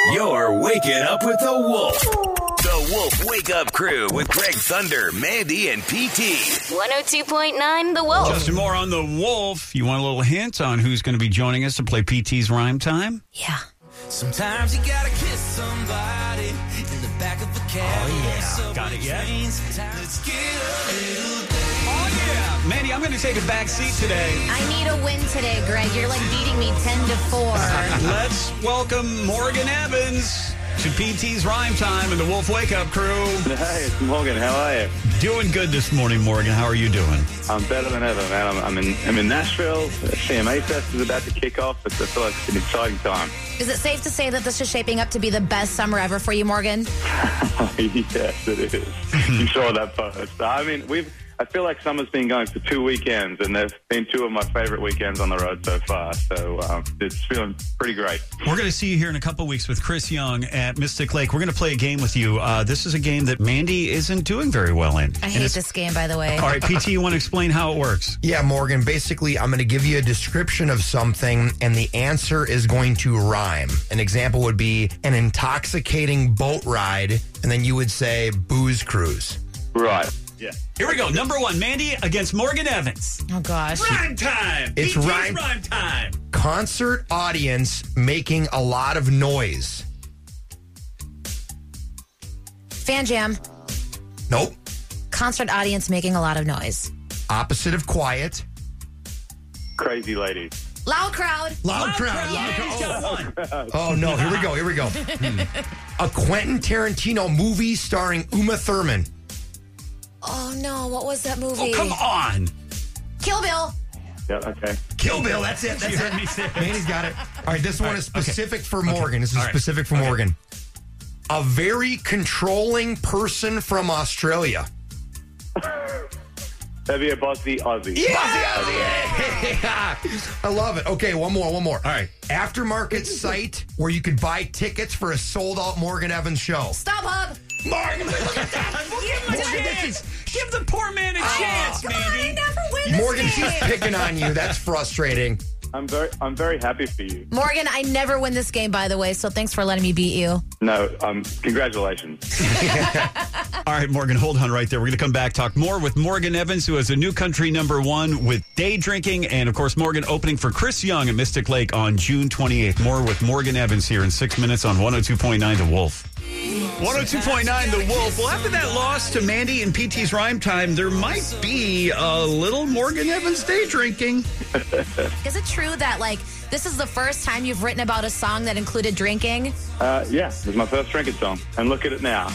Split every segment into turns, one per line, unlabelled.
You're waking up with the Wolf. The Wolf Wake Up Crew with Greg Thunder, Mandy, and PT.
102.9 The Wolf.
Justin Moore on The Wolf. You want a little hint on who's going to be joining us to play PT's Rhyme Time?
Yeah.
Sometimes you gotta kiss somebody in the back of a cab.
Oh, yeah. Got it yet?
Let's get a little day.
Oh, yeah. Mandy, I'm going to take a back seat today.
I need a win today, Greg. You're like beating me 10-4.
Let's welcome Morgan Evans to PT's Rhyme Time and the Wolf Wake Up Crew.
Hey, it's Morgan. How are you?
Doing good this morning, Morgan. How are you doing?
I'm better than ever, man. I'm in Nashville. CMA Fest is about to kick off. I feel like it's an exciting time.
Is it safe to say that this is shaping up to be the best summer ever for you, Morgan?
Yes, it is. You saw that post. I mean, I feel like summer's been going for 2 weekends, and they've been two of my favorite weekends on the road so far. So it's feeling pretty great.
We're going to see you here in a couple weeks with Chris Young at Mystic Lake. We're going to play a game with you. This is a game that Mandy isn't doing very well in.
I hate this game, by the way.
All right, PT, you want to explain how it works?
Yeah, Morgan, basically, I'm going to give you a description of something, and the answer is going to rhyme. An example would be an intoxicating boat ride, and then you would say booze cruise.
Right. Yeah.
Here we go. Number one, Mandy against Morgan Evans.
Oh, gosh.
Rhyme time.
It's
PT's
rhyme
time.
Concert audience making a lot of noise.
Fan jam.
Nope.
Concert audience making a lot of noise.
Opposite of quiet.
Crazy lady.
Loud crowd.
Loud crowd.
Yeah, he's got one.
Oh, no. Here we go. A Quentin Tarantino movie starring Uma Thurman.
Oh, no. What was that movie?
Oh, come on.
Kill Bill.
Yeah, okay.
Kill Bill. That's it.
You heard me say it.
Mandy's got it. All right, this one is specific for Morgan. This is
All right.
specific for Morgan. A very controlling person from Australia.
That'd be a Bossy Aussie.
Yeah! I love it. Okay, one more. All right. Aftermarket site where you could buy tickets for a sold-out Morgan Evans show.
Stop, Hub.
Morgan, look at that.
Give him a chance. Give the poor man a chance,
Come on, I
Mandy.
never win this
Morgan,
game.
she's picking on you. That's frustrating.
I'm very happy for you.
Morgan, I never win this game, by the way, so thanks for letting me beat you.
No, congratulations.
All right, Morgan, hold on right there. We're going to come back, talk more with Morgan Evans, who has a new country #1 with Day Drinking. And, of course, Morgan opening for Chris Young at Mystic Lake on June 28th. More with Morgan Evans here in 6 minutes on 102.9 The Wolf. 102.9 The Wolf. Well, after that loss to Mandy and PT's Rhyme Time, there might be a little Morgan Evans day drinking.
Is it true that, like, this is the first time you've written about a song that included drinking?
Yeah, it was my first drinking song, and look at it now.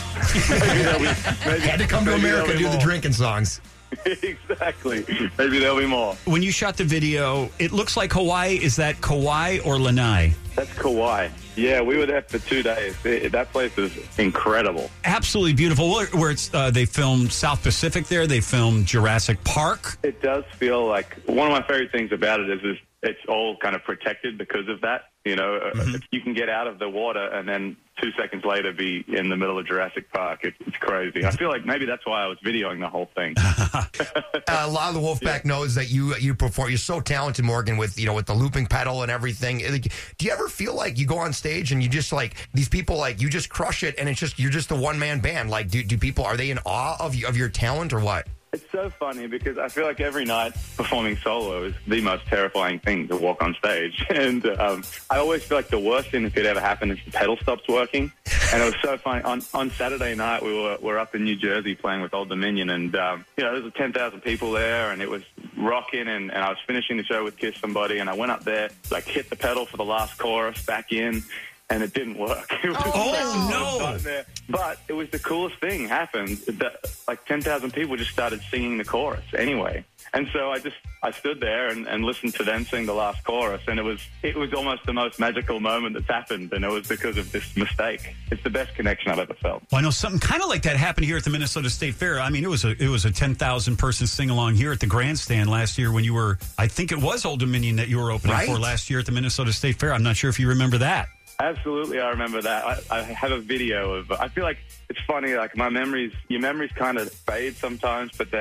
Had to come to America to do the drinking songs.
Exactly. Maybe there'll be more.
When you shot the video, it looks like Hawaii. Is that Kauai or Lanai?
That's Kauai. Yeah, we were there for 2 days. That place is incredible.
Absolutely beautiful. Where it's they filmed South Pacific there. They filmed Jurassic Park.
It does feel like one of my favorite things about it is it's all kind of protected because of that. You know, you can get out of the water and then 2 seconds later be in the middle of Jurassic Park. It's crazy. I feel like maybe that's why I was videoing the whole thing.
A lot of the Wolfpack knows that you perform. You're so talented, Morgan, with the looping pedal and everything. Like, do you ever feel like you go on stage and you just like these people, like you just crush it and you're just a one-man band? Like, do people, are they in awe of your talent or what?
It's so funny because I feel like every night performing solo is the most terrifying thing to walk on stage. And I always feel like the worst thing that could ever happen is the pedal stops working. And it was so funny. On Saturday night, we were up in New Jersey playing with Old Dominion. And, there was 10,000 people there and it was rocking. And I was finishing the show with Kiss Somebody. And I went up there, like hit the pedal for the last chorus back in. And it didn't work. It was
no!
But it was the coolest thing happened. That, like 10,000 people just started singing the chorus anyway. And so I stood there and listened to them sing the last chorus, and it was almost the most magical moment that's happened, and it was because of this mistake. It's the best connection I've ever felt.
Well, I know something kind of like that happened here at the Minnesota State Fair. I mean, it was a 10,000 person sing along here at the grandstand last year when you were, I think it was Old Dominion that you were opening for last year at the Minnesota State Fair. I'm not sure if you remember that.
Absolutely, I remember that. I have a video of. I feel like it's funny. Like your memories kind of fade sometimes, but then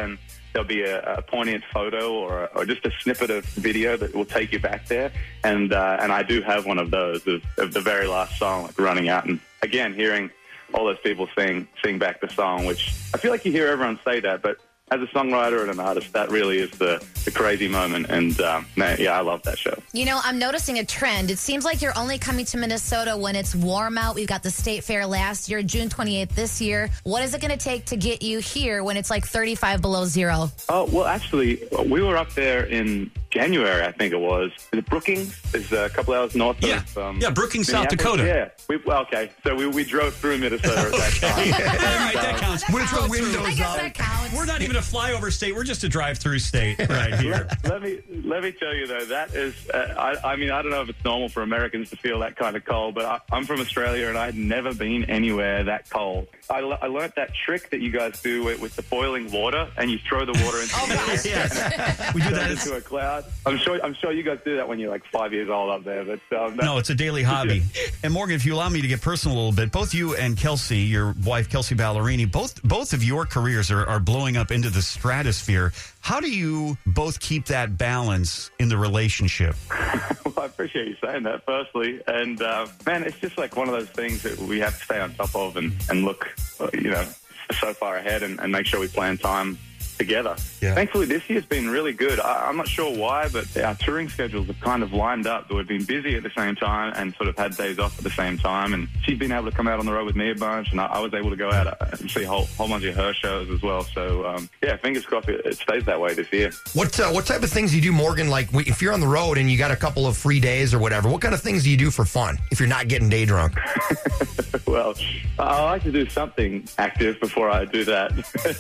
there'll be a poignant photo or just a snippet of video that will take you back there. And I do have one of those of the very last song, like running out and again hearing all those people sing back the song, which I feel like you hear everyone say that, but as a songwriter and an artist, that really is the crazy moment. And, man, yeah, I love that show.
You know, I'm noticing a trend. It seems like you're only coming to Minnesota when it's warm out. We've got the State Fair last year, June 28th this year. What is it going to take to get you here when it's like 35 below zero?
Oh, well, actually, we were up there in January, I think it was. Brookings is a couple hours north of...
Brookings, South Dakota.
Yeah. Okay. So we drove through Minnesota at that time.
All right, that counts.
With the windows
I guess
up.
that counts.
We're not even a flyover state. We're just a drive-through state right here.
Let me tell you, though, that is... I mean, I don't know if it's normal for Americans to feel that kind of cold, but I'm from Australia, and I'd never been anywhere that cold. I learned that trick that you guys do with the boiling water, and you throw the water into the air.
Yes. We do that
into a cloud. I'm sure you guys do that when you're like 5 years old up there. But
no, it's a daily hobby. And Morgan, if you allow me to get personal a little bit, both you and Kelsey, your wife Kelsey Ballerini, both of your careers are blowing up into the stratosphere. How do you both keep that balance in the relationship?
Well, I appreciate you saying that, firstly. And, man, it's just like one of those things that we have to stay on top of and look, so far ahead and make sure we plan time together.
Yeah.
Thankfully, this year's been really good. I'm not sure why, but our touring schedules have kind of lined up. We've been busy at the same time and sort of had days off at the same time. And she's been able to come out on the road with me a bunch, and I was able to go out and see a whole bunch of her shows as well. So, fingers crossed it stays that way this year.
What type of things do you do, Morgan? Like, if you're on the road and you got a couple of free days or whatever, what kind of things do you do for fun if you're not getting day drunk?
Well, I like to do something active before I do that.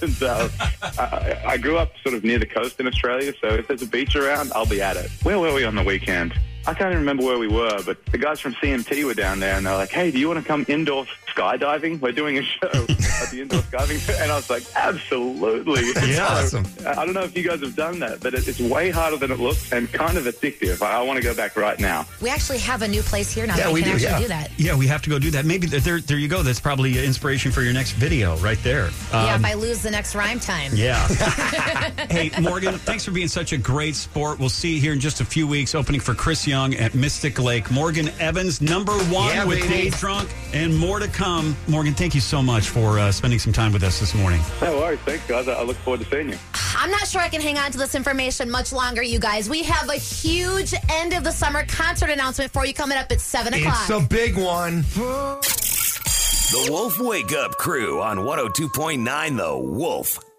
And, I grew up sort of near the coast in Australia, so if there's a beach around, I'll be at it. Where were we on the weekend? I can't even remember where we were, but the guys from CMT were down there, and they're like, hey, do you want to come indoor skydiving? We're doing a show at the indoor skydiving. And I was like, absolutely.
Yeah, awesome.
I don't know if you guys have done that, but it's way harder than it looks and kind of addictive. I want to go back right now.
We actually have a new place here now
Yeah,
that
we
can
do,
actually do that.
Yeah, we have to go do that. Maybe there you go. That's probably inspiration for your next video right there.
Yeah, if I lose the next rhyme time.
Yeah. Hey, Morgan, thanks for being such a great sport. We'll see you here in just a few weeks, opening for Chris Young at Mystic Lake. Morgan Evans, number one with
baby.
Day Drunk, and more to come. Morgan, thank you so much for spending some time with us this morning.
No worries. Thanks, guys. I look forward to seeing you.
I'm not sure I can hang on to this information much longer, you guys. We have a huge end of the summer concert announcement for you coming up at 7 o'clock.
It's a big one.
The Wolf Wake Up Crew on 102.9 The Wolf.